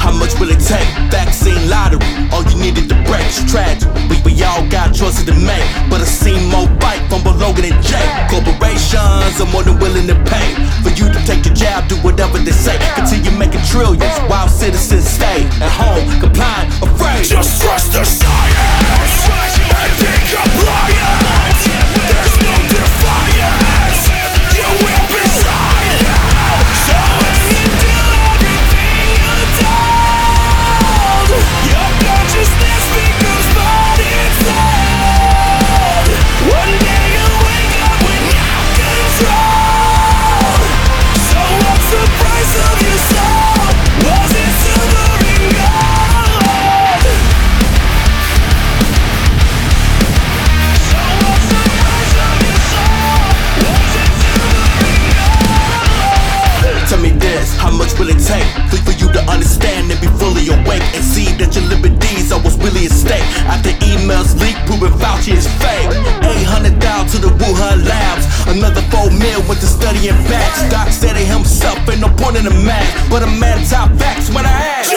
How much will it take? Vaccine lottery, all you needed to break. It's tragic, we all got choices to make, but I seen more bite from Logan and Jay. Corporations are more than willing to pay for you to take your jab, do whatever they say. Continue making trillions while citizens stay at home, compliant, afraid. Just trust the science and be compliant. There's no defiance. You will be silent. So when you do everything you're told, your consciousness becomes part inside. One day you'll wake up with no control. So what's the price of your soul? Was it silver and gold? So what's the price of your soul? Was it silver and gold? Tell me this, how much will it take for you to understand and be fully awake and see that your liberties are what's really at stake? After emails leak proving Fauci is fake, 800,000 to the Wuhan labs, another 4 mil went to studying facts. Doc said it himself, ain't no point in the math, but a man top facts when I ask.